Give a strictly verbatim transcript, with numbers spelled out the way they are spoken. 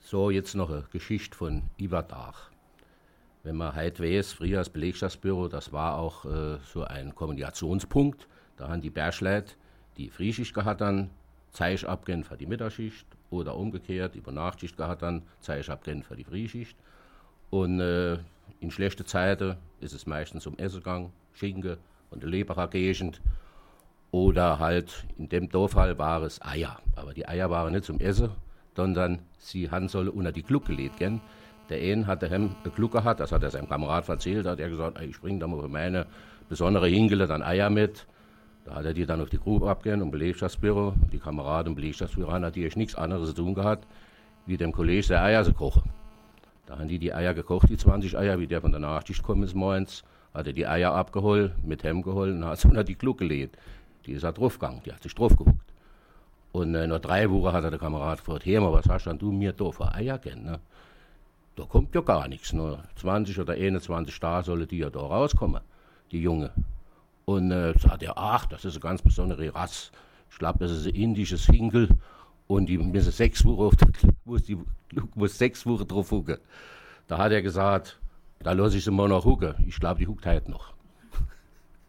So, jetzt noch eine Geschichte von Iberdach. Wenn man heute weiß, früher das Belegschaftsbüro, das war auch äh, so ein Kommunikationspunkt. Da haben die Bergleute, die Frühschicht gehabt haben, Zeich abgehen für die Mittagsschicht oder umgekehrt, über Nachtschicht gehabt haben, Zeich abgehen für die Frühschicht. Und äh, in schlechten Zeiten ist es meistens um Essen gegangen, Schinken und der Leberer Gegend. Oder halt, in dem Dorfhall war es Eier. Aber die Eier waren nicht zum Essen, sondern sie haben sollen unter die Gluck gelegt gehen. Der eine hat daheim eine Gluck gehabt, das hat er seinem Kamerad erzählt, hat er gesagt, ich bringe da mal für meine besondere Hinkele dann Eier mit. Da hat er die dann auf die Grube abgehen und Belegschaftsbüro. Die Kameraden im Belegschaftsbüro haben natürlich nichts anderes zu tun gehabt, wie dem Kollegen seine Eier zu kochen. Da haben die die Eier gekocht, die zwanzig Eier, wie der von der Nachtschicht gekommen ist morgens, hat er die Eier abgeholt, mit Hemm geholt und hat sie unter die Gluck gelegt. Die ist da draufgegangen, die hat sich drauf gehuckt. Und äh, nach drei Wochen hat er der Kamerad gefragt, hey, was hast denn du mir da für Eier gehen? Ne? Da kommt ja gar nichts. Nur zwanzig oder einundzwanzig Tage sollen die ja da rauskommen, die Junge. Und äh, sagt er, ach, das ist eine ganz besondere Rasse. Ich glaube, das ist ein indisches Hinkel. Und die müssen sechs Wochen auf der muss die muss sechs Wochen drauf hucken. Da hat er gesagt, da lasse ich sie mal noch hucken. Ich glaube, die huckt heute noch.